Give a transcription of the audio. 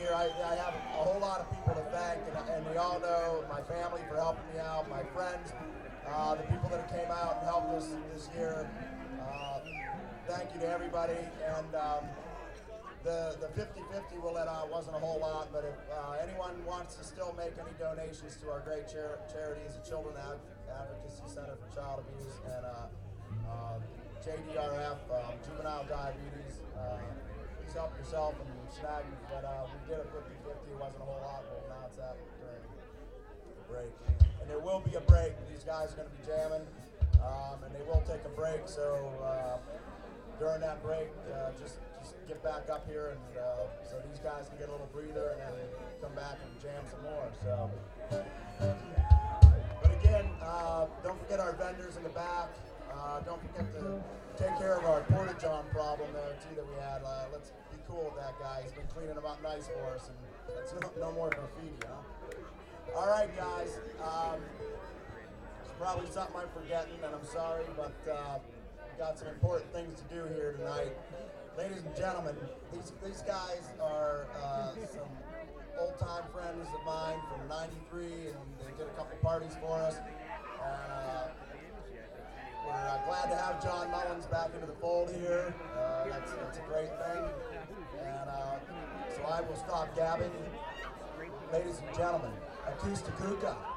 here, I have a whole lot of people to thank, and they all know my family for helping me out, my friends, the people that came out and helped us this year. Thank you to everybody, and the 50-50 we'll let out wasn't a whole lot, but if anyone wants to still make any donations to our great charities, the Children Advocacy Center for Child Abuse, and JDRF, Juvenile Diabetes, please help yourself and snag me. But we did a 50-50, it wasn't a whole lot, but now it's that during the break. And there will be a break, these guys are going to be jamming, and they will take a break, so during that break, just get back up here, and so these guys can get a little breather and then come back and jam some more. So, but again, don't forget our vendors in the back. Don't forget to take care of our porta-john problem there too that we had. Let's be cool with that guy. He's been cleaning them up nice for us, and let's no more graffiti, huh? All right, guys. There's probably something I'm forgetting, and I'm sorry, but we got some important things to do here tonight. Ladies and gentlemen, these guys are some old-time friends of mine from '93, and they did a couple parties for us. We're glad to have John Mullins back into the fold here. That's a great thing. And so I will stop gabbing. Ladies and gentlemen, Acoustic Hookah.